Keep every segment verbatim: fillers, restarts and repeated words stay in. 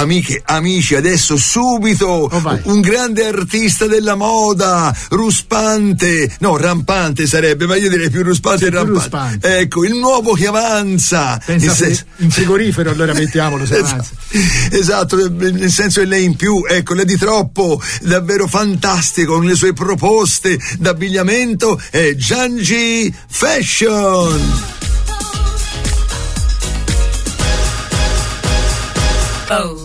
amiche, amici, adesso subito Oh, un grande artista della moda, ruspante, no, rampante sarebbe, ma io direi più ruspante e rampante. ruspante. Ecco, il nuovo che avanza. Pensa Nel se in frigorifero, allora mettiamolo se avanza. Esatto, nel senso che lei in più, ecco, lei di troppo, davvero fantastico con le sue proposte d'abbigliamento, è Giangi Fashion. Oh.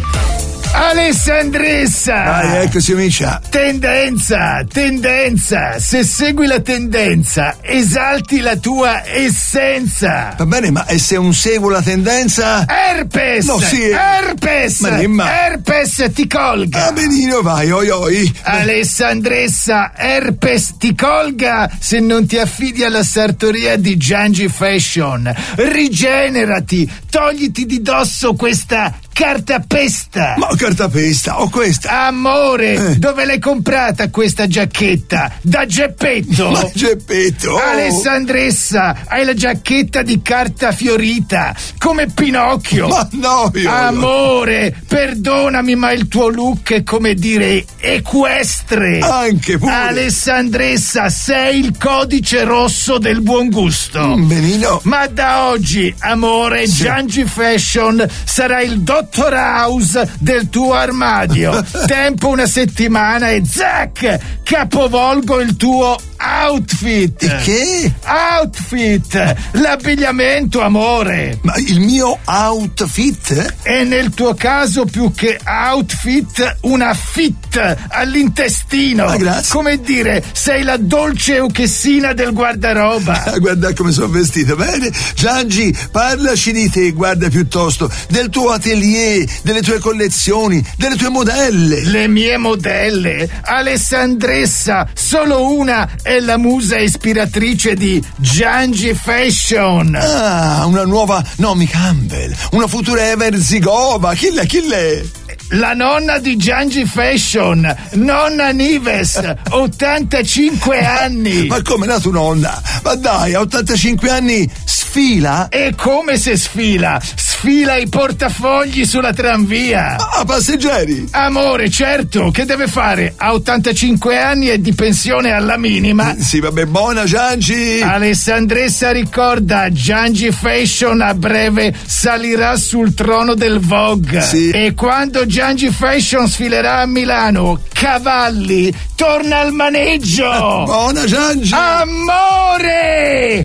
Alessandressa! Dai, eccoci amicia. Tendenza, tendenza, se segui la tendenza, esalti la tua essenza. Va bene, ma e se un seguo la tendenza? Herpes! No, sì. Herpes! Ma ne- ma- Herpes ti colga! Ah, benino, vai, oi oi. Alessandressa, herpes ti colga se non ti affidi alla sartoria di Giangi Fashion. Rigenerati, togliti di dosso questa cartapesta. Ma cartapesta, ho questa. Amore, Eh. dove l'hai comprata questa giacchetta? Da Geppetto? Ma Geppetto. Oh. Alessandressa, hai la giacchetta di carta fiorita, come Pinocchio. Ma no, io. Amore, perdonami, ma il tuo look è, come dire, equestre. Anche pure. Alessandressa, sei il codice rosso del buon gusto. Mm, benino. Ma da oggi, amore, Sì. Giangi Fashion sarà il Doctor House del tuo armadio. Tempo una settimana e zac, capovolgo il tuo outfit. E che? Outfit, l'abbigliamento, amore. Ma il mio outfit? E nel tuo caso, più che outfit, una fit all'intestino. Ah, grazie. Come dire, sei la dolce euchessina del guardaroba. Ah, guarda come sono vestito. Bene, Giangi, parlaci di te, guarda piuttosto, del tuo atelier, delle tue collezioni, delle tue modelle. Le mie modelle, Alessandressa, solo una è la musa ispiratrice di Giangi Fashion. Ah, una nuova Naomi Campbell, una futura Ever Zigova. Chi l'è? Chi l'è? La nonna di Giangi Fashion, nonna Nives, ottantacinque anni. Ma come la tua nonna? Ma dai, a ottantacinque anni sfila? E come se sfila? Sfila i portafogli sulla tranvia. Ah, passeggeri. Amore, certo, che deve fare? A ottantacinque anni e di pensione alla minima. Sì, vabbè, buona Giangi. Alessandressa ricorda, Giangi Fashion a breve salirà sul trono del Vogue. Sì. E quando Giangi Fashion sfilerà a Milano, Cavalli torna al maneggio. Buona Giangi. Amore!